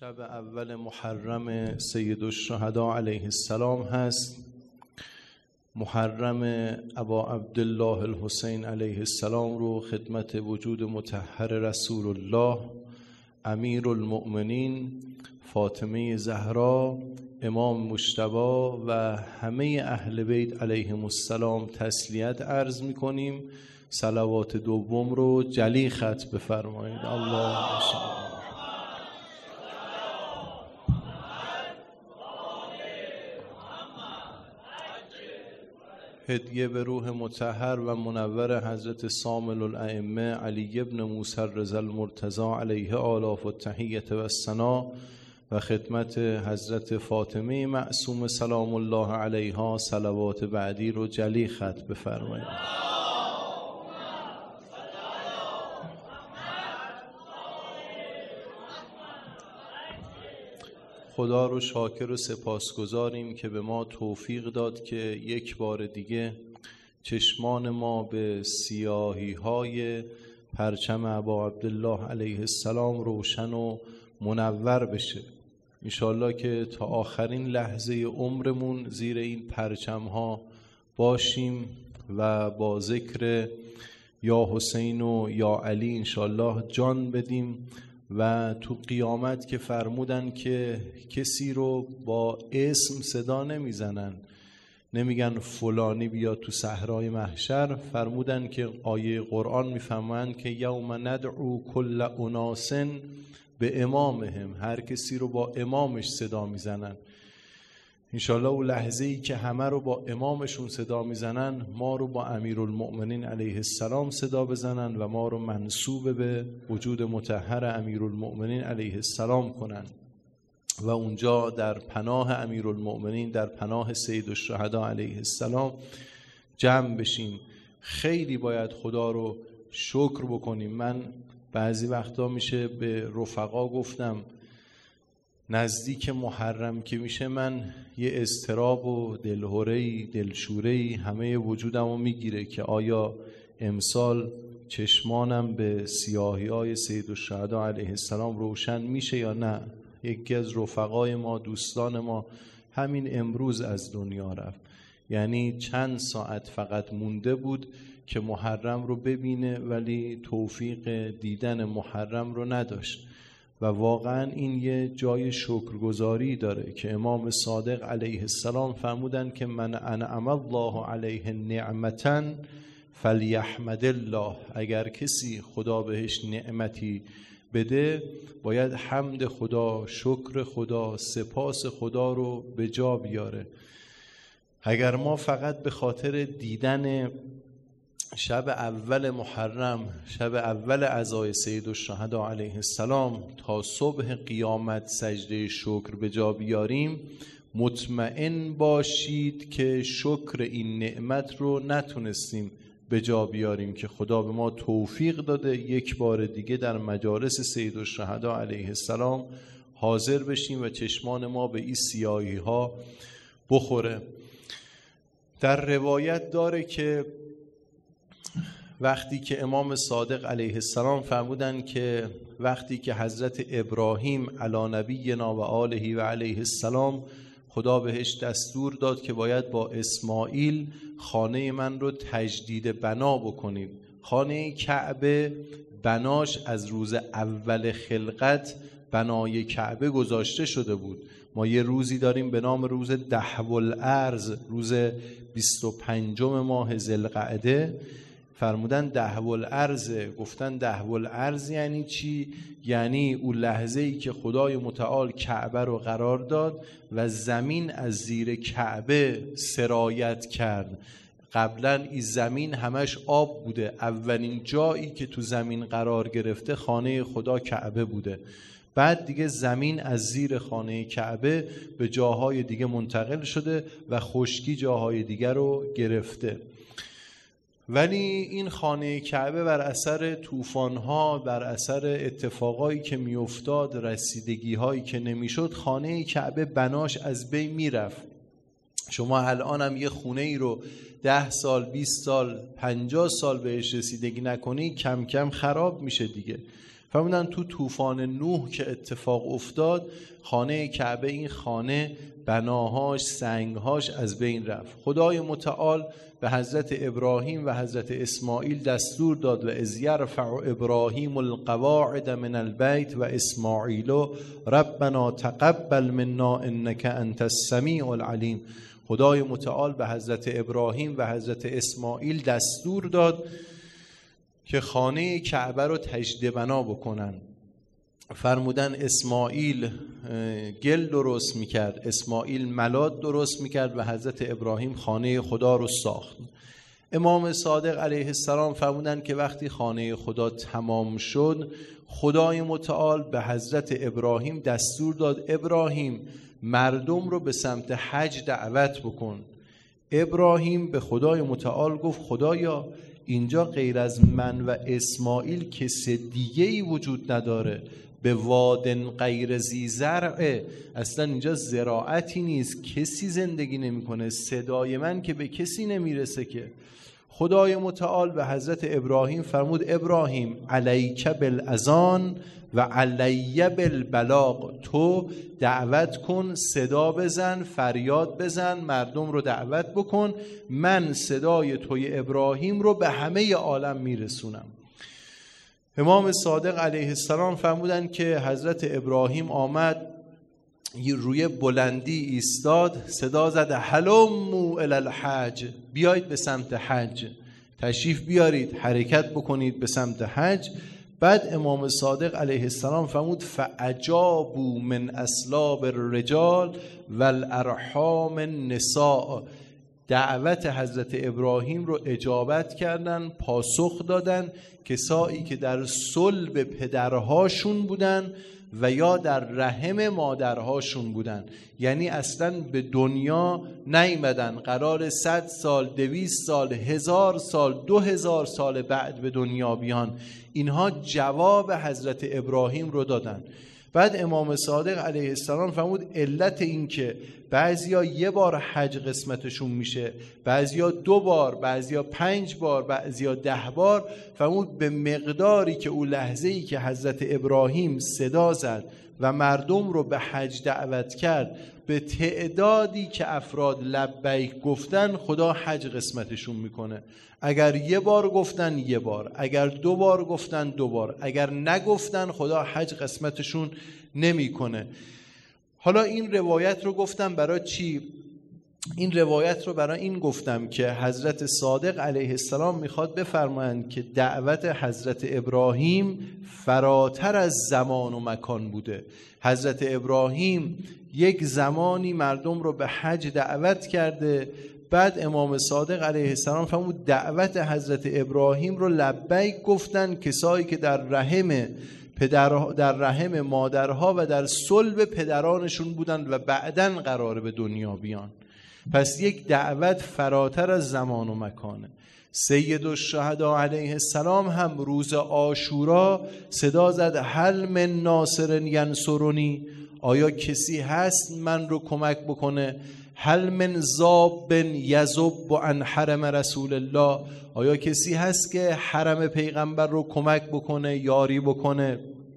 شب اول محرم سید الشهدا علیه السلام هست. محرم ابا عبدالله الحسین علیه السلام رو خدمت وجود مطهر رسول الله امیر المؤمنین فاطمه زهرا امام مجتبی و همه اهل بیت علیهم السلام تسلیت عرض می‌کنیم. صلوات دوم رو جلی ختم بفرمایید. اللهم صل. هدیه به روح مطهر و منور حضرت صامل الائمه علی ابن موسی رضا المرتضی علیه آلاف التحیة و الثنا و خدمت حضرت فاطمه معصومه سلام الله علیها صلوات بعدی رو جلی ختم بفرمایید. خدا رو شاکر و سپاسگزاریم که به ما توفیق داد که یک بار دیگه چشمان ما به سیاهی های پرچم ابا عبدالله علیه السلام روشن و منور بشه. انشالله که تا آخرین لحظه عمرمون زیر این پرچم ها باشیم و با ذکر یا حسین و یا علی انشالله جان بدیم و تو قیامت که فرمودن که کسی رو با اسم صدا نمیزنن، نمیگن فلانی بیا تو صحرای محشر، فرمودن که آیه قرآن میفهمند که یوم ندعو کل اناس به امامهم، هر کسی رو با امامش صدا میزنن. انشالله اون لحظه ای که همه رو با امامشون صدا میزنن ما رو با امیرالمؤمنین علیه السلام صدا بزنن و ما رو منسوب به وجود مطهر امیرالمؤمنین علیه السلام کنن و اونجا در پناه امیرالمؤمنین، در پناه سید الشهدا علیه السلام جمع بشیم. خیلی باید خدا رو شکر بکنیم. من بعضی وقتا میشه به رفقا گفتم نزدیک محرم که میشه من یه اضطراب و دلهره‌ای دلشوره‌ای همه وجودمو میگیره که آیا امسال چشمانم به سیاهی‌های سید الشهدا علیه السلام روشن میشه یا نه. یکی از رفقای ما، دوستان ما، همین امروز از دنیا رفت. یعنی چند ساعت فقط مونده بود که محرم رو ببینه ولی توفیق دیدن محرم رو نداشت و واقعا این یه جای شکرگزاری داره که امام صادق علیه السلام فرمودن که من انعم الله علیه نعمتا فلیحمد الله. اگر کسی خدا بهش نعمتی بده باید حمد خدا، شکر خدا، سپاس خدا رو به جا بیاره. اگر ما فقط به خاطر دیدن شب اول محرم، شب اول عزای سید الشهدا علیه السلام تا صبح قیامت سجده شکر به جا بیاریم، مطمئن باشید که شکر این نعمت رو نتونستیم به جا بیاریم که خدا به ما توفیق داده یک بار دیگه در مجالس سید الشهدا علیه السلام حاضر بشیم و چشمان ما به این سیاهی ها بخوره. در روایت داره که وقتی که امام صادق علیه السلام فرمودن که وقتی که حضرت ابراهیم علی نبینا و آله و علیه السلام خدا بهش دستور داد که باید با اسماعیل خانه من رو تجدید بنا بکنید. خانه کعبه بناش از روز اول خلقت بنای کعبه گذاشته شده بود. ما یه روزی داریم به نام روز دهوالارض، روز 25 ماه ذوالقعده. فرمودن دهوالارض، گفتن دهوالارض یعنی چی؟ یعنی اون لحظه ای که خدای متعال کعبه رو قرار داد و زمین از زیر کعبه سرایت کرد. قبلا این زمین همش آب بوده. اولین جایی که تو زمین قرار گرفته خانه خدا کعبه بوده. بعد دیگه زمین از زیر خانه کعبه به جاهای دیگه منتقل شده و خشکی جاهای دیگه رو گرفته. ولی این خانه کعبه بر اثر طوفان‌ها، بر اثر اتفاقایی که میافتاد، رسیدگی‌هایی که نمیشد، خانه کعبه بناش از بین میرفت. شما الان هم یه خونه ای رو 10 سال، 20 سال، 50 سال بهش رسیدگی نکنی کم کم خراب میشه دیگه. فرمودن تو طوفان نوح که اتفاق افتاد، خانه کعبه، این خانه بناهاش، سنگهاش از بین رفت. خدای متعال به حضرت ابراهیم و حضرت اسماعیل دستور داد و اذ یرفع ابراهیم القواعد من البیت و اسماعیل ربنا تقبل منا انک انت السمیع العلیم. خدای متعال به حضرت ابراهیم و حضرت اسماعیل دستور داد که خانه کعبه رو تجدید بنا بکنن. فرمودن اسماعیل گل درست میکرد، اسماعیل ملات درست میکرد و حضرت ابراهیم خانه خدا رو ساخت. امام صادق علیه السلام فرمودن که وقتی خانه خدا تمام شد، خدای متعال به حضرت ابراهیم دستور داد ابراهیم مردم رو به سمت حج دعوت بکن. ابراهیم به خدای متعال گفت خدایا اینجا غیر از من و اسماعیل کسی دیگه‌ای وجود نداره، به وادن غیر ذی زرع، اصلا اینجا زراعتی نیست، کسی زندگی نمیکنه، صدای من که به کسی نمیرسه که. خدای متعال به حضرت ابراهیم فرمود ابراهیم علیک بالاذان و علی بالبلاغ، تو دعوت کن، صدا بزن، فریاد بزن، مردم رو دعوت بکن، من صدای توی ابراهیم رو به همه عالم میرسونم. امام صادق علیه السلام فرمودن که حضرت ابراهیم آمد روی بلندی ایستاد، صدا زد هلموا الی الحج، بیایید به سمت حج، تشریف بیارید، حرکت بکنید به سمت حج. بعد امام صادق علیه السلام فرمود فاجابوا من اصلاب الرجال والارحام النساء، دعوت حضرت ابراهیم رو اجابت کردن، پاسخ دادن کسایی که در صلب پدرهاشون بودن و یا در رحم مادرهاشون بودن، یعنی اصلا به دنیا نیامدن، قرار 100 سال 200 سال 1000 سال 2000 سال بعد به دنیا بیان، اینها جواب حضرت ابراهیم رو دادن. بعد امام صادق علیه السلام فرمود علت این که بعضیا یه بار حج قسمتشون میشه، بعضیا 2 بار، بعضیا 5 بار، بعضیا 10 بار، فرمود به مقداری که اون لحظه‌ای که حضرت ابراهیم صدا زد و مردم رو به حج دعوت کرد، به تعدادی که افراد لبیک گفتن خدا حج قسمتشون میکنه. اگر 1 بار گفتن 1 بار، اگر 2 بار گفتن 2 بار، اگر نگفتن خدا حج قسمتشون نمیکنه. حالا این روایت رو گفتم برای چی؟ این روایت رو برای این گفتم که حضرت صادق علیه السلام میخواد بفرمایند که دعوت حضرت ابراهیم فراتر از زمان و مکان بوده. حضرت ابراهیم یک زمانی مردم رو به حج دعوت کرده، بعد امام صادق علیه السلام فرمود دعوت حضرت ابراهیم رو لبیک گفتن کسایی که در رحم مادرها و در صلب پدرانشون بودن و بعداً قراره به دنیا بیان. پس یک دعوت فراتر از زمان و مکانه. سید الشهدا علیه السلام هم روز عاشورا صدا زد هل من ناصر ینصرنی، آیا کسی هست من رو کمک بکنه؟ هل من ذاب یذب عن حرم رسول الله، آیا کسی هست که حرم پیغمبر رو کمک بکنه، یاری بکنه؟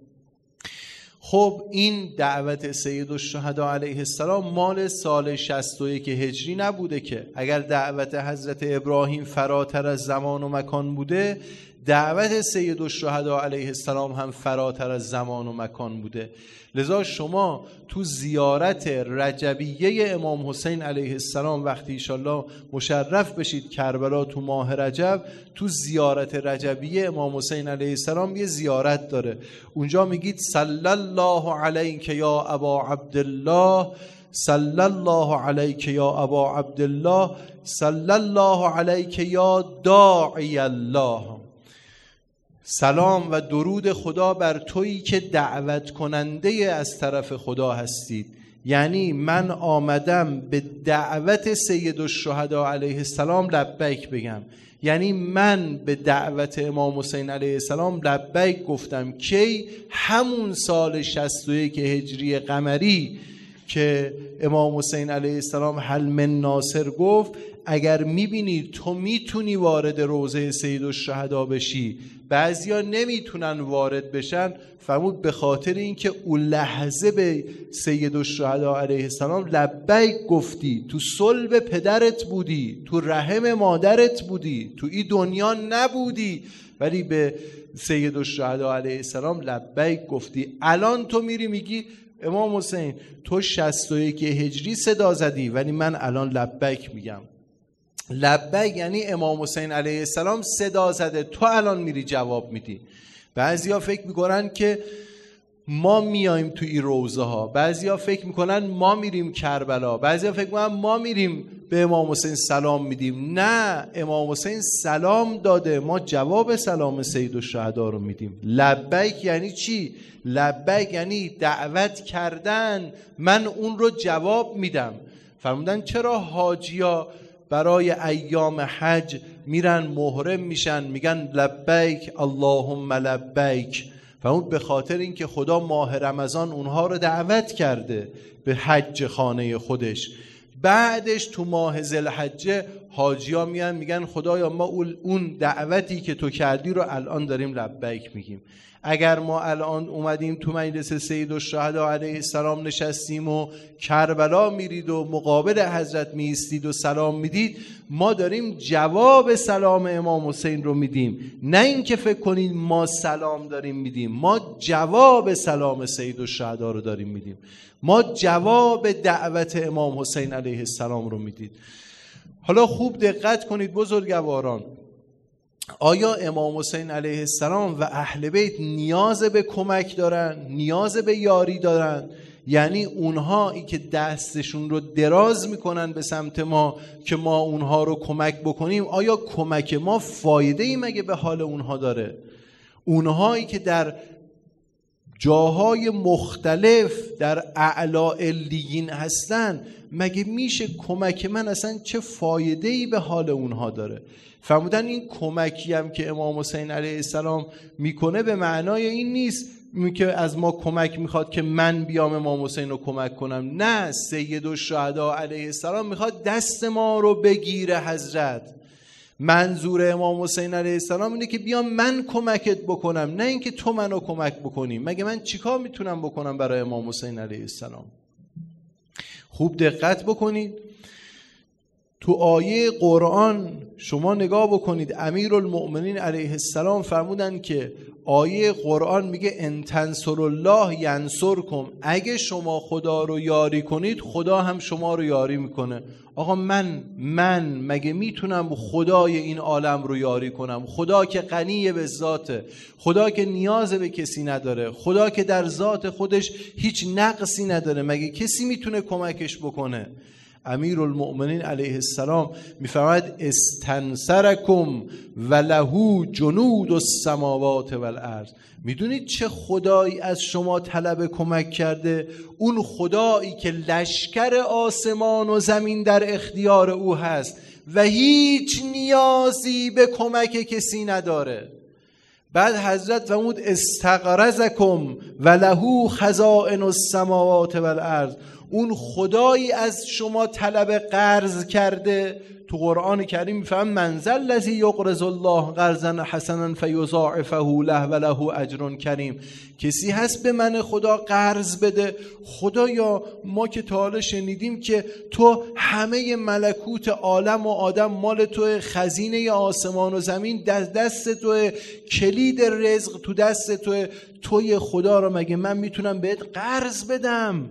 خب این دعوت سید الشهدا علیه السلام مال سال 61 هجری نبوده که. اگر دعوت حضرت ابراهیم فراتر از زمان و مکان بوده، دعوت سید الشهدا علیه السلام هم فراتر از زمان و مکان بوده. لذا شما تو زیارت رجبیه امام حسین علیه السلام وقتی انشالله مشرف بشید کربلا تو ماه رجب، تو زیارت رجبیه امام حسین علیه السلام یه زیارت داره، اونجا میگید صلی الله علیک یا ابا عبدالله، صلی الله علیک یا ابا عبدالله، صلی الله علیک یا داعی الله، سلام و درود خدا بر تویی که دعوت کننده از طرف خدا هستید. یعنی من آمدم به دعوت سید الشهدا علیه السلام لبیک بگم، یعنی من به دعوت امام حسین علیه السلام لبیک گفتم. کی؟ همون سال 61 هجری قمری که امام حسین علیه السلام هل من ناصر گفت اگر میبینی تو میتونی وارد روضه سیدالشهدا بشی، بعضیا نمیتونن وارد بشن، فرمود به خاطر اینکه اون لحظه به سیدالشهدا علیه السلام لبیک گفتی، تو صلب پدرت بودی، تو رحم مادرت بودی، تو این دنیا نبودی، ولی به سیدالشهدا علیه السلام لبیک گفتی. الان تو میری میگی امام حسین تو 61 هجری صدا زدی، ولی من الان لبیک میگم. لبیک یعنی امام حسین علیه السلام صدا زده، تو الان میری جواب میدی. بعضیا فکر میکنن که ما میایم تو این روضه ها، بعضیا فکر میکنن ما میریم کربلا، بعضیا فکر میکنن ما میریم به امام حسین سلام میدیم. نه، امام حسین سلام داده، ما جواب سلام سیدالشهدا رو میدیم. لبیک یعنی چی؟ لبیک یعنی دعوت کردن، من اون رو جواب میدم. فرمودن چرا حاجیا برای ایام حج میرن محرم میشن میگن لبیک اللهم لبیک؟ فرمود به خاطر اینکه خدا ماه رمضان اونها رو دعوت کرده به حج خانه خودش. بعدش تو ماه ذوالحجه حاجیا میان میگن خدایا ما اون دعوتی که تو کردی رو الان داریم لبیک میگیم. اگر ما الان اومدیم تو مجلس سیدالشهدا علیه السلام نشستیم و کربلا میرید و مقابل حضرت میستید و سلام میدید، ما داریم جواب سلام امام حسین رو میدیم، نه اینکه فکر کنید ما سلام داریم میدیم. ما جواب سلام سیدالشهدا رو داریم میدیم، ما جواب دعوت امام حسین علیه السلام رو میدید. حالا خوب دقت کنید بزرگواران، آیا امام حسین علیه السلام و اهل بیت نیاز به کمک دارن؟ نیاز به یاری دارن؟ یعنی اونهایی که دستشون رو دراز میکنن به سمت ما که ما اونها رو کمک بکنیم، آیا کمک ما فایده ای مگه به حال اونها داره؟ اونهایی که در جاهای مختلف در اعلی علیین هستن، مگه میشه کمک من اصلا چه فایده ای به حال اونها داره؟ فرمودن این کمکی هم که امام حسین علیه السلام میکنه به معنای این نیست که از ما کمک میخواد که من بیام امام حسین رو کمک کنم. نه، سیدالشهدا علیه السلام میخواد دست ما رو بگیره حضرت. منظور امام حسین علیه السلام اینه که بیام من کمکت بکنم، نه اینکه تو منو کمک بکنی. مگه من چیکار میتونم بکنم برای امام حسین علیه السلام؟ خوب دقت بکنید، تو آیه قرآن شما نگاه بکنید، امیرالمؤمنین علیه السلام فرمودن که آیه قرآن میگه ان تنصروا الله ینصرکم، اگه شما خدا رو یاری کنید خدا هم شما رو یاری میکنه. آقا من مگه میتونم خدای این عالم رو یاری کنم؟ خدا که غنی به ذاته، خدا که نیاز به کسی نداره، خدا که در ذات خودش هیچ نقصی نداره، مگه کسی میتونه کمکش بکنه؟ امیرالمؤمنین علیه السلام میفرماید استنصرکم و له جنود السماوات والارض. میدونید چه خدایی از شما طلب کمک کرده؟ اون خدایی که لشکر آسمان و زمین در اختیار او هست و هیچ نیازی به کمک کسی نداره. بعد حضرت فرمود استغرزکم و له خزائن السماوات والارض، اون خدایی از شما طلب قرض کرده. تو قرآن کریم میفهم من ذا الذی یقرض الله قرضا حسنا فیضاعفه له و له اجر کریم. کسی هست به من خدا قرض بده؟ خدایا ما که تا حالا شنیدیم که تو همه ملکوت عالم و آدم مال تو، خزینه آسمان و زمین دست تو، کلید رزق تو دست تو، توی خدا رو مگه من میتونم بهت قرض بدم؟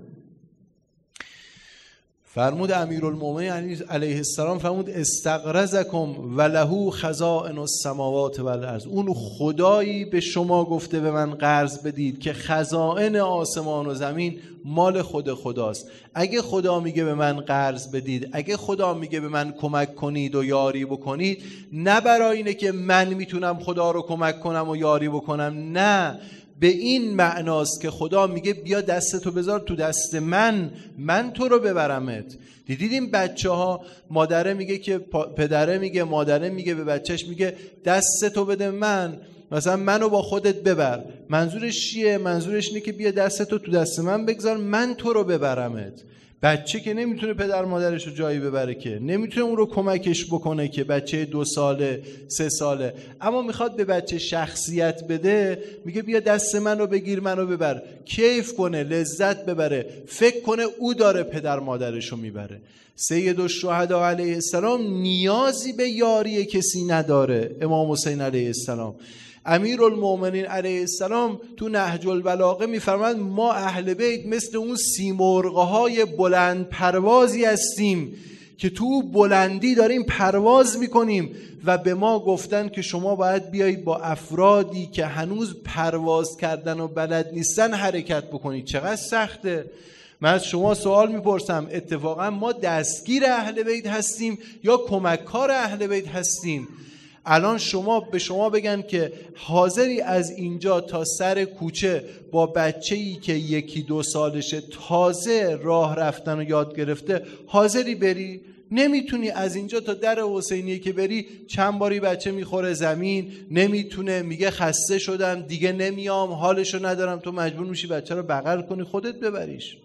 فرمود امیرالمؤمنین علیه السلام فرمود استغرزکم و له خزائن السماوات والارض، اون خدایی به شما گفته به من قرض بدید که خزائن آسمان و زمین مال خود خداست. اگه خدا میگه به من قرض بدید، اگه خدا میگه به من کمک کنید و یاری بکنید، نه برای اینه که من میتونم خدا رو کمک کنم و یاری بکنم، نه، به این معناست که خدا میگه بیا دستتو بذار تو دست من تو رو ببرمت. دیدید این بچه ها مادره میگه که پدره میگه، مادره میگه به بچهش میگه دستتو بده من مثلا منو با خودت ببر. منظورش چیه؟ منظورش اینه که بیا دستتو تو دست من بگذار، من تو رو ببرمت. بچه که نمیتونه پدر مادرش رو جایی ببره، که نمیتونه اون رو کمکش بکنه، که بچه 2 ساله 3 ساله، اما میخواد به بچه شخصیت بده. میگه بیا دست من رو بگیر، منو ببر، کیف کنه، لذت ببره، فکر کنه او داره پدر مادرش رو میبره. سید الشهدا علیه السلام نیازی به یاری کسی نداره. امام حسین علیه السلام، امیرالمومنین علیه السلام تو نهج البلاغه میفرماند ما اهل بیت مثل اون سیمرغ‌های بلند پروازی هستیم که تو بلندی داریم پرواز میکنیم و به ما گفتن که شما باید بیایید با افرادی که هنوز پرواز کردن و بلد نیستن حرکت بکنید. چقدر سخته. من از شما سوال میپرسم، اتفاقا ما دستگیر اهل بیت هستیم یا کمککار اهل بیت هستیم؟ الان به شما بگن که حاضری از اینجا تا سر کوچه با بچه‌ای که 1-2 سالشه تازه راه رفتن و یاد گرفته حاضری بری؟ نمیتونی. از اینجا تا در حسینیه که بری چند باری بچه میخوره زمین، نمیتونه، میگه خسته شدم دیگه نمیام، حالشو ندارم. تو مجبور میشی بچه رو بغل کنی خودت ببریش.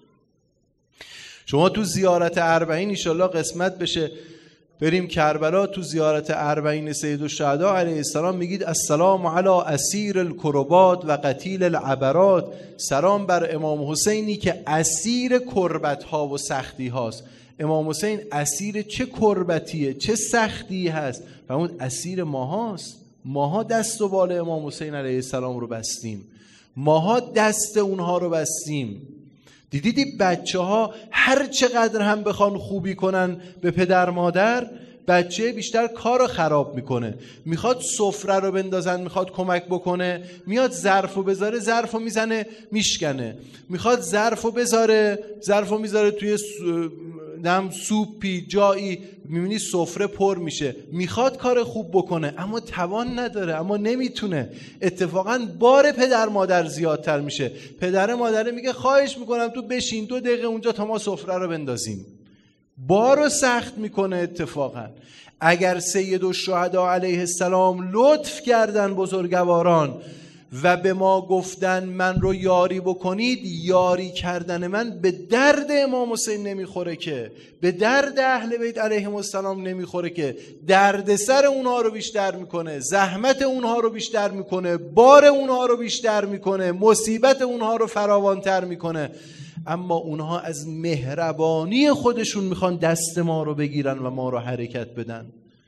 شما تو زیارت 40 انشالله قسمت بشه بریم کربلا، تو زیارت 40 سید الشهدا علیه السلام میگید السلام علی اسیر الکربات و قتیل العبرات. سلام بر امام حسینی که اسیر کربت ها و سختی هاست. امام حسین اسیر چه کربتیه، چه سختی هست؟ و اون اسیر ماهاست. ماها دست و بال امام حسین علیه السلام رو بستیم، ماها دست اونها رو بستیم. دیدی بچه ها هر چقدر هم بخوان خوبی کنن به پدر مادر، بچه بیشتر کار رو خراب میکنه. میخواد سفره رو بندازن، میخواد کمک بکنه، میاد ظرفو بذاره، ظرفو میزنه میشکنه. میخواد ظرفو بذاره، ظرفو میذاره توی سوپی جایی، میبینی سفره پر میشه. میخواد کار خوب بکنه اما توان نداره، اما نمیتونه. اتفاقا بار پدر مادر زیادتر میشه. پدر مادر میگه خواهش میکنم تو بشین 2 دقیقه اونجا تا ما سفره رو بندازیم. بارو سخت میکنه. اتفاقا اگر سید الشهدا علیه السلام لطف کردن بزرگواران و به ما گفتن من رو یاری بکنید، یاری کردن من به درد امام حسین نمیخوره، که به درد اهل بیت علیهم السلام نمیخوره، که دردسر اونها رو بیشتر میکنه، زحمت اونها رو بیشتر میکنه، بار اونها رو بیشتر میکنه، مصیبت اونها رو فراوانتر میکنه. اما اونها از مهربانی خودشون میخوان دست ما رو بگیرن و ما رو حرکت بدن.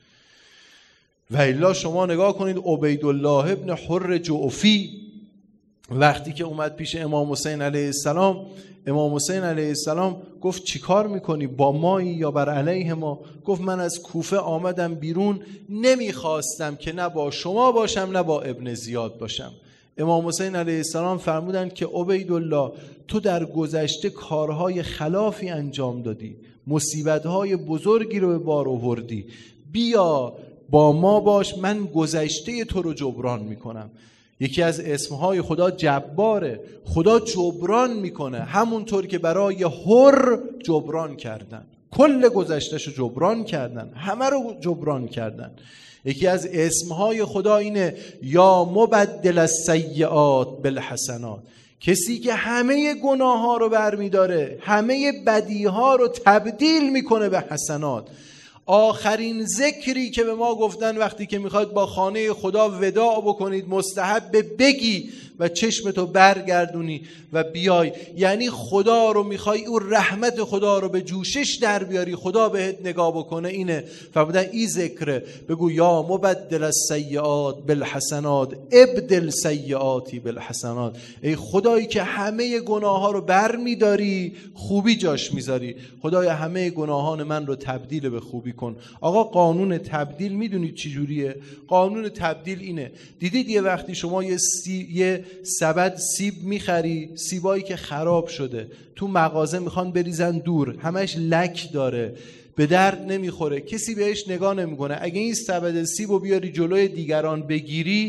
و الا شما نگاه کنید عبیدالله ابن حر جعفی وقتی که اومد پیش امام حسین علیه السلام، امام حسین علیه السلام گفت چی کار میکنی؟ با مایی یا بر علیه ما؟ گفت من از کوفه آمدم بیرون، نمیخواستم که نه با شما باشم نه با ابن زیاد باشم. امام حسین علیه السلام فرمودند که عبیدالله تو در گذشته کارهای خلافی انجام دادی، مصیبتهای بزرگی رو به بار آوردی، بیا با ما باش، من گذشته تو رو جبران میکنم. یکی از اسمهای خدا جباره. خدا جبران میکنه، همونطور که برای حر جبران کردن، کل گذشتهشو جبران کردن، همه رو جبران کردن. یکی از اسمهای خدا اینه یا مبدل السیئات بالحسنات، کسی که همه گناه ها رو برمیداره، همه بدی ها رو تبدیل میکنه به حسنات. آخرین ذکری که به ما گفتن وقتی که میخواد با خانه خدا وداع بکنید، مستحب بگی و چشمتو برگردونی و بیای، یعنی خدا رو میخوای، اون رحمت خدا رو به جوشش در بیاری، خدا بهت نگاه بکنه. اینه فرمودن این ذکره، بگو یا مبدل السیئات بالحسنات ابدل سیئاتی بالحسنات. ای خدایی که همه گناه ها رو بر میداری، خوبی جاش میذاری، خدای همه گناهان من رو تبدیل به خوبی کن. آقا قانون تبدیل میدونید چی جوریه؟ قانون تبدیل اینه، دیدید یه وقتی شما یه سبد سیب میخری، سیبایی که خراب شده تو مغازه میخوان بریزن دور، همش لک داره، به درد نمیخوره، کسی بهش نگاه نمیکنه. اگه این سبد سیبو بیاری جلوی دیگران بگیری،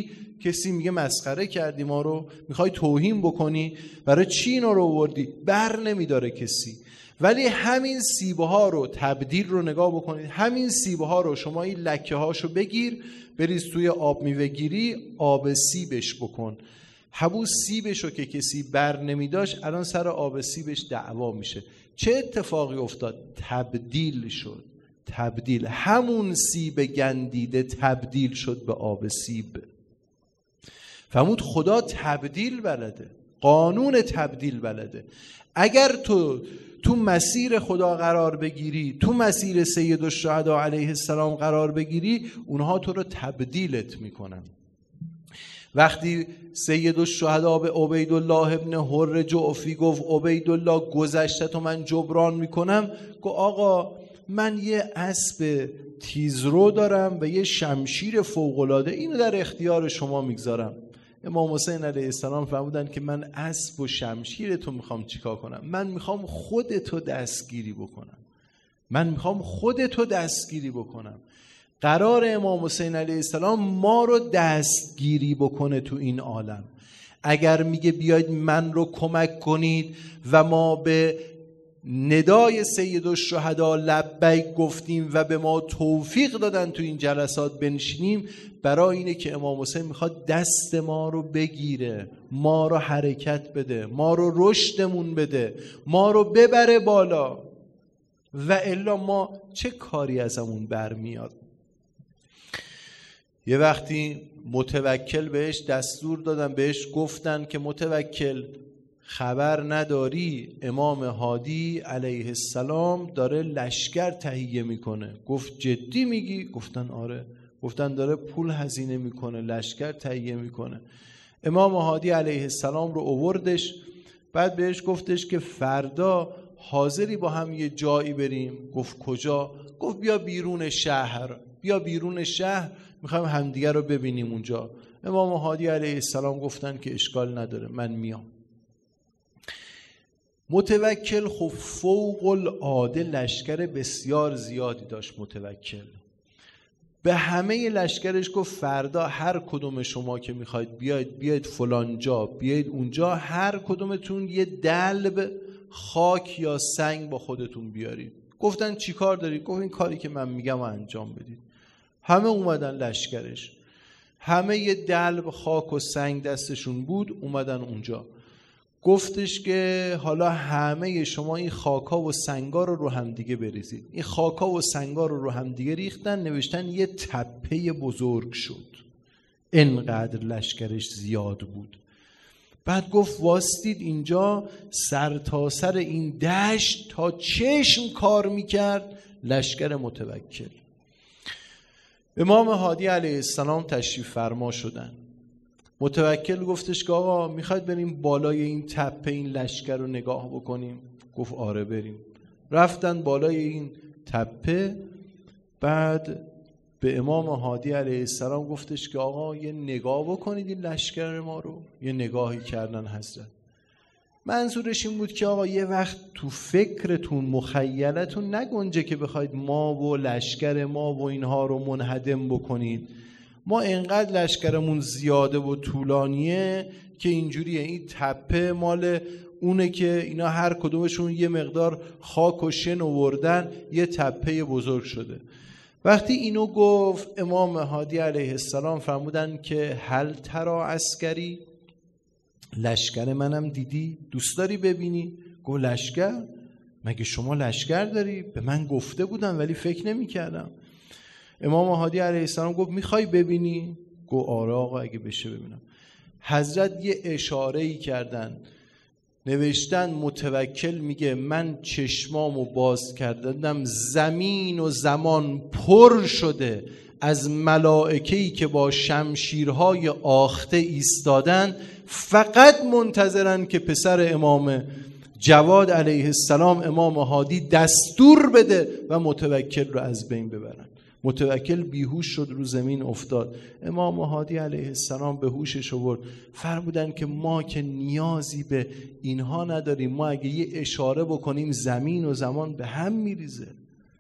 کسی میگه مسخره کردی ما رو، میخوای توهین بکنی، برای چی اینا رو آوردی؟ بر نمیداره کسی. ولی همین سیبه ها رو، تبدیل رو نگاه بکنید، همین سیبه ها رو شما این لکه هاشو بگیر بریز توی آب میوه گیری، آب سیبش بکن. همون سیبش رو که کسی بر نمیداشت الان سر آب سیبش دعوا میشه. چه اتفاقی افتاد؟ تبدیل شد. تبدیل، همون سیب گندیده تبدیل شد به آب سیب. فرمود خدا تبدیل بلده، قانون تبدیل بلده. اگر تو مسیر خدا قرار بگیری، تو مسیر سید الشهدا علیه السلام قرار بگیری، اونها تو رو تبدیلت میکنن. وقتی سید الشهدا به عبیدالله ابن حر جعفی گفت عبیدالله گذشته من جبران میکنم، گفت آقا من یه اسب تیزرو دارم و یه شمشیر فوق‌العاده، اینو در اختیار شما میگذارم. امام حسین علیه السلام فرمودن که من اسب و شمشیر تو میخوام چیکار کنم؟ من میخوام خودتو دستگیری بکنم. من میخوام خودتو دستگیری بکنم. قرار امام حسین علیه السلام ما رو دستگیری بکنه تو این عالم. اگر میگه بیاید من رو کمک کنید و ما به ندای سید الشهدا لبیک گفتیم و به ما توفیق دادن تو این جلسات بنشینیم، برای اینه که امام حسین میخواد دست ما رو بگیره، ما رو حرکت بده، ما رو رشدمون بده، ما رو ببره بالا، و الا ما چه کاری ازمون برمیاد. یه وقتی متوکل بهش دستور دادن، بهش گفتن که متوکل خبر نداری امام هادی علیه السلام داره لشکر تهیه میکنه؟ گفت جدی میگی؟ گفتن آره. گفتن داره پول هزینه میکنه، لشکر تهیه میکنه. امام هادی علیه السلام رو آوردش، بعد بهش گفتش که فردا حاضری با هم یه جایی بریم؟ گفت کجا؟ گفت بیا بیرون شهر، بیا بیرون شهر، میخوایم همدیگه رو ببینیم اونجا. امام هادی علیه السلام گفتن که اشکال نداره، من میام. متوکل خب فوق العاده لشکر بسیار زیادی داشت. متوکل به همه لشکرش گفت فردا هر کدوم شما که میخواید بیاید فلان جا، بیاید اونجا، هر کدومتون یه دلب خاک یا سنگ با خودتون بیارید. گفتن چی کار دارید؟ گفت این کاری که من میگم انجام بدید. همه اومدن لشکرش، همه یه دلب خاک و سنگ دستشون بود، اومدن اونجا. گفتش که حالا همه شما این خاکا و سنگا رو هم دیگه بریزید. این خاکا و سنگا رو هم دیگه ریختن، نوشتن یه تپه بزرگ شد. انقدر لشکرش زیاد بود. بعد گفت واسطید اینجا، سر تا سر این دشت تا چشم کار میکرد لشکر متوکل. امام هادی علیه السلام تشریف فرما شدن. متوکل گفتش که آقا میخواید بریم بالای این تپه این لشکر رو نگاه بکنیم؟ گفت آره بریم. رفتن بالای این تپه. بعد به امام هادی علیه السلام گفتش که آقا یه نگاه بکنید این لشکر ما رو. یه نگاهی کردن حضرت. منظورش این بود که آقا یه وقت تو فکرتون، مخیلتون نگنجه که بخواید ما و لشکر ما و اینها رو منهدم بکنید. ما انقدر لشکرمون زیاده و طولانیه که اینجوریه. این تپه مال اونه که اینا هر کدومشون یه مقدار خاک و شن آوردن، یه تپه بزرگ شده. وقتی اینو گفت امام هادی علیه السلام فرمودن که هل ترا عسکری؟ لشکر منم دیدی؟ دوست داری ببینی؟ گفت لشکر؟ مگه شما لشکر داری؟ به من گفته بودن ولی فکر نمی کردم. امام هادی علیه السلام گفت میخوای ببینی؟ گفت آره آقا اگه بشه ببینم. حضرت یه اشاره‌ای کردن، نوشتن متوکل میگه من چشمامو باز کردم، زمین و زمان پر شده از ملائکه‌ای که با شمشیرهای آخته ایستادن، فقط منتظرن که پسر امام جواد علیه السلام امام هادی دستور بده و متوکل رو از بین ببرن. متوکل بیهوش شد، رو زمین افتاد. امام هادی علیه السلام به هوشش آورد. فرمودن که ما که نیازی به اینها نداریم، ما اگه یه اشاره بکنیم زمین و زمان به هم میریزه.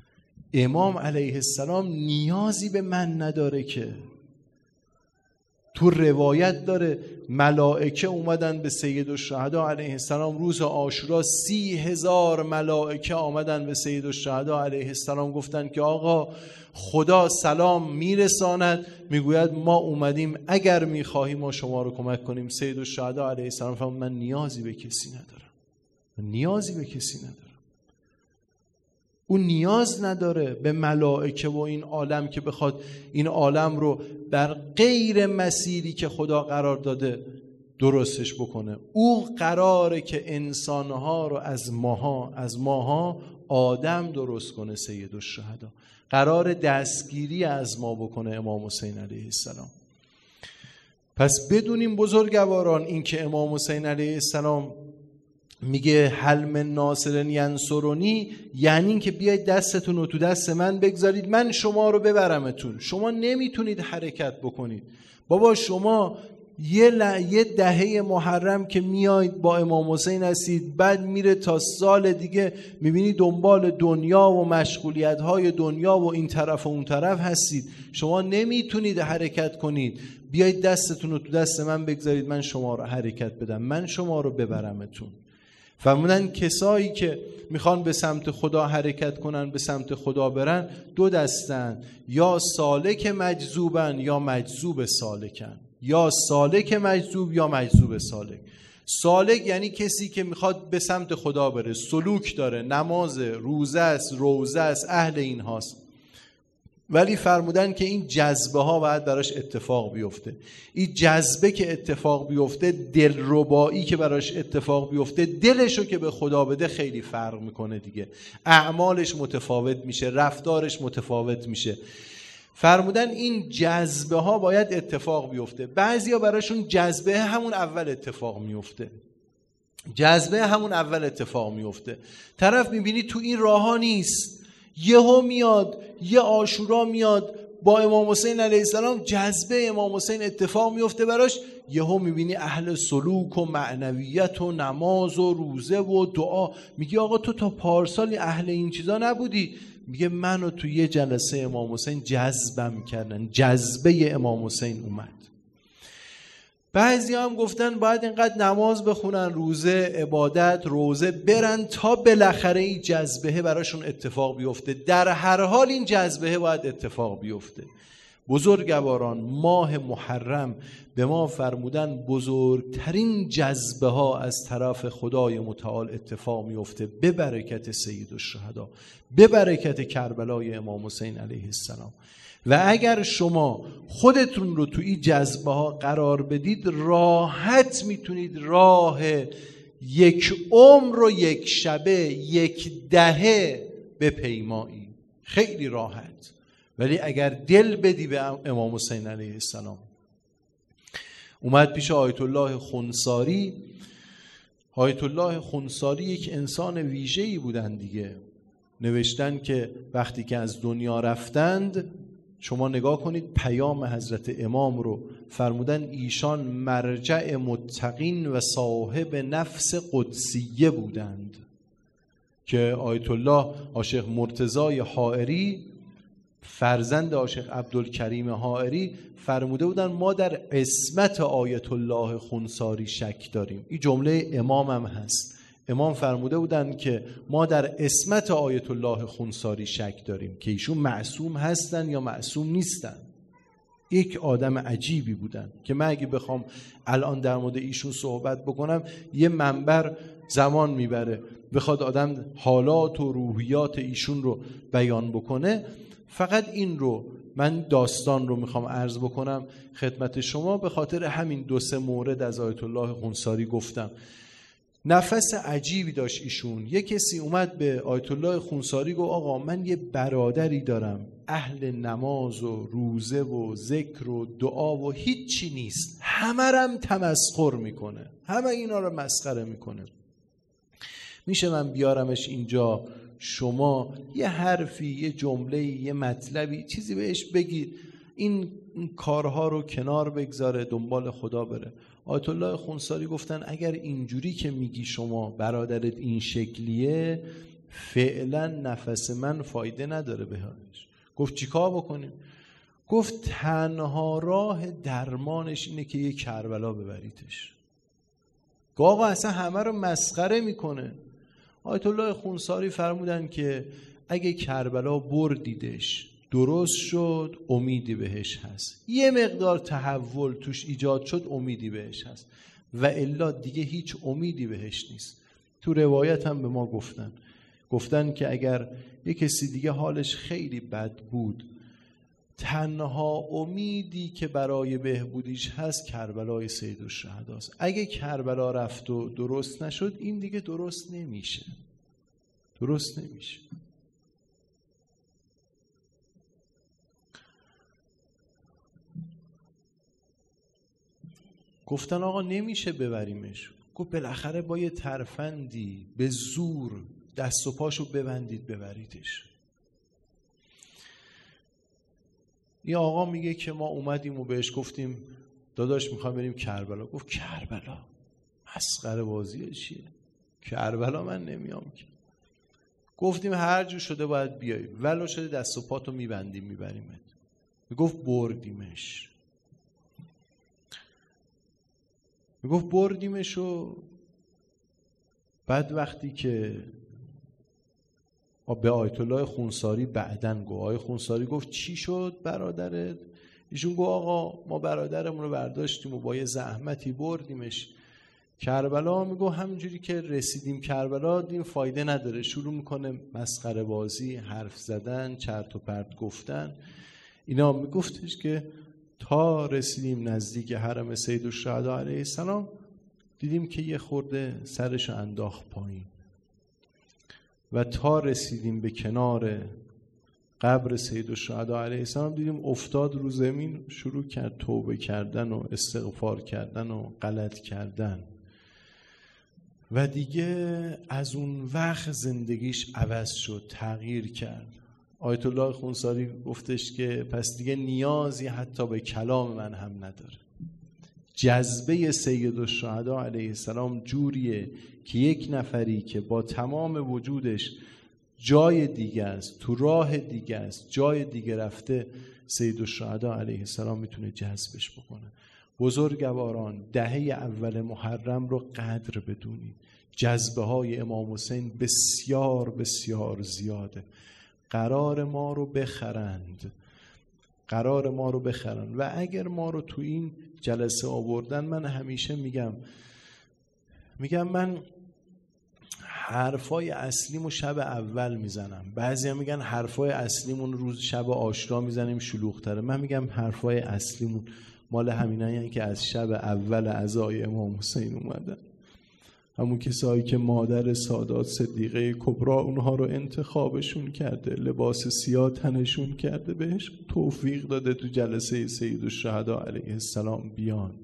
امام علیه السلام نیازی به من نداره که. تو روایت داره ملائکه اومدن به سیدالشهدا علیه السلام روز عاشورا، 30,000 ملائکه آمدن به سیدالشهدا علیه السلام گفتن که آقا خدا سلام میرساند، میگوید ما اومدیم اگر میخواهی ما شما رو کمک کنیم. سیدالشهدا علیه السلام فرمود من نیازی به کسی ندارم، من نیازی به کسی ندارم. اون نیاز نداره به ملائکه و این عالم که بخواد این عالم رو بر غیر مسیری که خدا قرار داده درستش بکنه. او قراره که انسانها رو از ماها آدم درست کنه. سیدالشهدا قرار دستگیری از ما بکنه امام حسین علیه السلام. پس بدونیم بزرگواران این که امام حسین علیه السلام میگه هل من ناصر ینصرنی، یعنی این که بیاید دستتون رو تو دست من بگذارید من شما رو ببرمتون. شما نمیتونید حرکت بکنید. بابا شما یه دهه محرم که میایید با امام حسین هستید، بعد میره تا سال دیگه میبینی دنبال دنیا و مشغولیت های دنیا و این طرف و اون طرف هستید. شما نمیتونید حرکت کنید. بیایید دستتون رو تو دست من بگذارید من شما رو حرکت بدم، من شما رو ببرمتون. فرمودن کسایی که میخوان به سمت خدا حرکت کنن، به سمت خدا برن، دو دستن، یا سالک مجذوبن یا مجذوب سالکن، یا سالک مجذوب یا مجذوب سالک. سالک یعنی کسی که میخواد به سمت خدا بره، سلوک داره، نماز، روزه است، روزه است، اهل این هاست. ولی فرمودن که این جذبه ها باید براش اتفاق بیفته. این جذبه که اتفاق بیفته، دلربایی که براش اتفاق بیفته، دلشو که به خدا بده خیلی فرق میکنه دیگه. اعمالش متفاوت میشه، رفتارش متفاوت میشه. فرمودن این جذبه ها باید اتفاق بیفته. بعضیا براشون جذبه همون اول اتفاق میفته. جذبه همون اول اتفاق میفته. طرف میبینی تو این راه ها نیست، یهو میاد یه عاشورا میاد با امام حسین علیه السلام، جذبه امام حسین اتفاق میفته براش، یهو میبینی اهل سلوک و معنویت و نماز و روزه و دعا. میگی آقا تو تا پارسال اهل این چیزا نبودی؟ میگه منو تو یه جلسه امام حسین جذبم کردن، جذبه امام حسین اومد. بعضی هم گفتن باید اینقدر نماز بخونن، روزه، عبادت، روزه برن تا بالاخره این جذبه براشون اتفاق بیفته. در هر حال این جذبه باید اتفاق بیفته. بزرگواران ماه محرم به ما فرمودن بزرگترین جذبه ها از طرف خدای متعال اتفاق میفته به برکت سیدالشهدا، به برکت کربلای امام حسین علیه السلام. و اگر شما خودتون رو تو این جذبه ها قرار بدید، راحت میتونید راه یک عمر و یک شبه، یک دهه بپیمایی، خیلی راحت. ولی اگر دل بدی به امام حسین علیه السلام. اومد پیش آیت الله خنثاری. آیت الله خنثاری یک انسان ویژه‌ای بودن دیگه. نوشتن که وقتی که از دنیا رفتند، شما نگاه کنید پیام حضرت امام رو، فرمودن ایشان مرجع متقین و صاحب نفس قدسیه بودند. که آیت الله عاشق مرتضای حائری فرزند عاشق عبدالکریم حائری فرموده بودن ما در عصمت آیت الله خنثاری شک داریم. این جمله امام هم هست. امام فرموده بودن که ما در عصمت آیت الله خنثاری شک داریم که ایشون معصوم هستن یا معصوم نیستن. یک آدم عجیبی بودن که من اگه بخوام الان در مورد ایشون صحبت بکنم یه منبر زمان میبره، بخواد آدم حالات و روحیات ایشون رو بیان بکنه. فقط این رو من داستان رو میخوام عرض بکنم خدمت شما، به خاطر همین 2-3 مورد از آیت الله خنثاری گفتم. نفس عجیبی داشت ایشون. یه کسی اومد به آیت الله خنثاری گفت آقا من یه برادری دارم اهل نماز و روزه و ذکر و دعا و هیچی نیست، همه رم تمسخر میکنه، همه اینا رو مسخره میکنه. میشه من بیارمش اینجا، شما یه حرفی، یه جمله، یه مطلبی، چیزی بهش بگید، این کارها رو کنار بگذاره، دنبال خدا بره. آیت الله خنثاری گفتن اگر اینجوری که میگی شما برادرت این شکلیه، فعلا نفس من فایده نداره بهش. گفت چیکار بکنیم؟ گفت تنها راه درمانش اینه که یه کربلا ببریدش. آقا اصلا همه رو مسخره میکنه. آیت الله خونساری فرمودن که اگه کربلا بردیدش درست شد امیدی بهش هست، یه مقدار تحول توش ایجاد شد امیدی بهش هست، و الا دیگه هیچ امیدی بهش نیست. تو روایت هم به ما گفتن که اگر یه کسی دیگه حالش خیلی بد بود، تنها امیدی که برای بهبودیش هست کربلای سیدالشهدا است. اگه کربلا رفت و درست نشد این دیگه درست نمیشه. گفتن آقا نمیشه ببریمش. گفت بالاخره با یه ترفندی به زور دست و پاشو ببندید ببریدش. این آقا میگه که ما اومدیم و بهش گفتیم داداش میخوایم بریم کربلا. گفت کربلا؟ مسخره بازیه چیه؟ کربلا من نمیام که. گفتیم هر جو شده باید بیایی، ولو شده دست و پاتو میبریمت. میگفت بردیمش و بعد وقتی که به آیت الله خونساری بعدن گفت، آیت خونساری گفت چی شد برادرت؟ ایشون گفت آقا ما برادرمون رو برداشتیم و با یه زحمتی بردیمش کربلا. میگو همینجوری که رسیدیم کربلا دیم فایده نداره، شروع میکنه مسخره بازی، حرف زدن، چرت و پرت گفتن اینا. میگفتش که تا رسیدیم نزدیک حرم سیدالشهدا علیه السلام دیدیم که یه خورده سرش انداخت پایین و تا رسیدیم به کنار قبر سیدالشهدا علیه السلام دیدیم افتاد رو زمین، شروع کرد توبه کردن و استغفار کردن و غلط کردن و دیگه از اون وقت زندگیش عوض شد، تغییر کرد. آیت الله خونساری گفتش که پس دیگه نیازی حتی به کلام من هم نداره. جذبه سیدالشهدا علیه السلام جوریه که یک نفری که با تمام وجودش جای دیگه است، تو راه دیگه است، جای دیگه رفته، سیدالشهدا علیه السلام میتونه جذبش بکنه. بزرگواران دهه اول محرم رو قدر بدونید. جذبه های امام حسین بسیار بسیار زیاده. قرار ما رو بخرند و اگر ما رو تو این جلسه آوردن، من همیشه میگم من حرفای اصلیمو شب اول میزنم. بعضی هم میگن حرفای اصلیمون روز شب عاشورا میزنیم شلوغ‌تره. من میگم حرفای اصلیمون مال همینایی که از شب اول عزای امام حسین اومدن، همون کسایی که مادر سادات صدیقه کبری اونها رو انتخابشون کرده، لباس سیاه تنشون کرده، بهش توفیق داده تو جلسه سیدالشهدا علیه السلام بیان.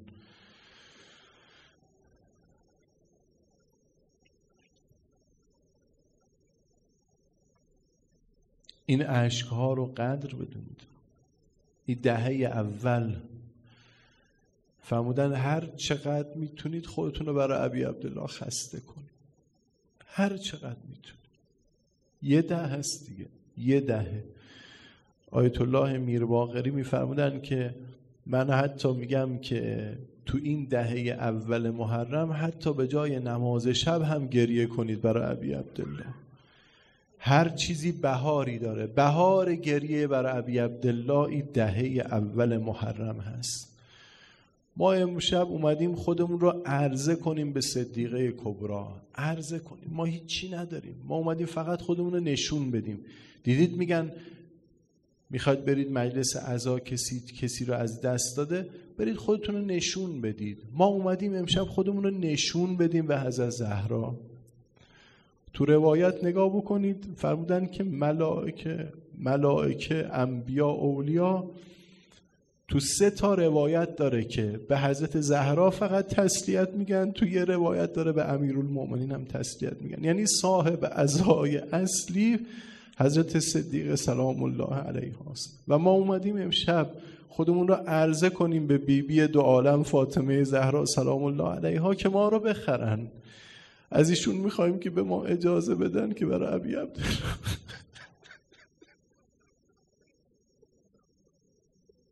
این اشک‌ها رو قدر بدونید. این دهه اول فرمودن هر چقدر میتونید خودتون رو برای ابی عبدالله خسته کنید، هر چقدر میتونید. یه دهه هست دیگه، یه دهه. آیت الله میرباقری میفرمودن که من حتی میگم که تو این دهه اول محرم حتی به جای نماز شب هم گریه کنید برای ابی عبدالله. هر چیزی بهاری داره. بهار گریه برای ابی عبدالله این دهه اول محرم هست. ما امشب اومدیم خودمون رو عرضه کنیم به صدیقه کبری، عرضه کنیم. ما هیچی نداریم، ما اومدیم فقط خودمون رو نشون بدیم. دیدید میگن میخواید برید مجلس عزا، کسی رو از دست داده، برید خودتون رو نشون بدید. ما اومدیم امشب خودمون رو نشون بدیم به حضرت زهرا. تو روایت نگاه بکنید، فرمودن که ملائکه، انبیا، اولیا، تو 3 تا روایت داره که به حضرت زهرا فقط تسلیت میگن، تو یه روایت داره به امیرالمؤمنین هم تسلیت میگن. یعنی صاحب عزای اصلی حضرت صدیقه سلام الله علیها است. و ما اومدیم امشب خودمون رو عرضه کنیم به بیبی دو عالم فاطمه زهرا سلام الله علیها که ما رو بخرن. از ایشون میخوایم که به ما اجازه بدن که برای ابی عبدالله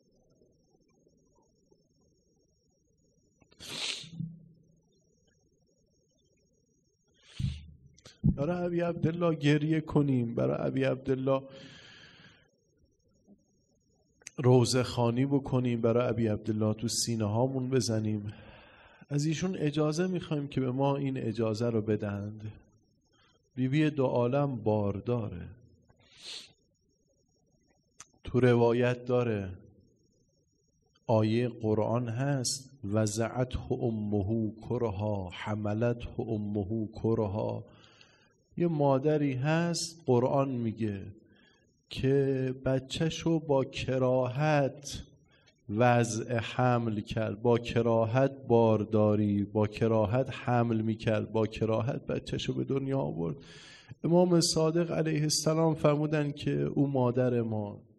برای ابی عبدالله گریه کنیم، برای ابی عبدالله روزه خوانی بکنیم، برای ابی عبدالله تو سینه هامون بزنیم. از ایشون اجازه میخوایم که به ما این اجازه رو بدهند. بیبی دو عالم بارداره، تو روایت داره، آیه قرآن هست وضعته امه کرها حملته امه کرها. یه مادری هست قرآن میگه که بچهشو با کراهت وضع حمل کرد، با کراهت بارداری، با کراهت حمل میکرد، با کراهت بچهشو به دنیا آورد. امام صادق علیه السلام فرمودن که او مادر ما